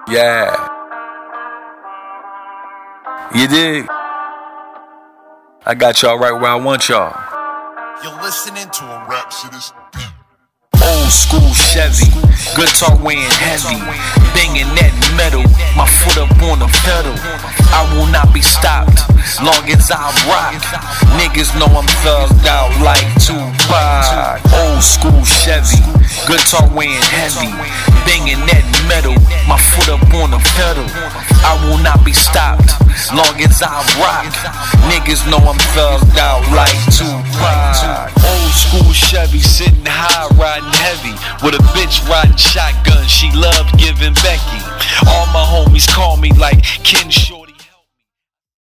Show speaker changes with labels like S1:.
S1: Yeah. You dig? I got y'all right where I want y'all.
S2: You're listening to a Rapsodus beat.
S1: Old school Chevy, guitar weighing heavy, banging that metal, my foot up on the pedal. I will not be stopped, long as I rock. Niggas know I'm thugged out like Tupac. Old school Chevy, guitar weighing heavy, banging that metal, my foot up on the pedal. I will not be stopped, long as I rock. Niggas know I'm thugged out like Tupac. Old school Chevy, sitting high, riding heavy, with a bitch riding shotgun. She loved giving Becky. All my homies call me like Ken Short.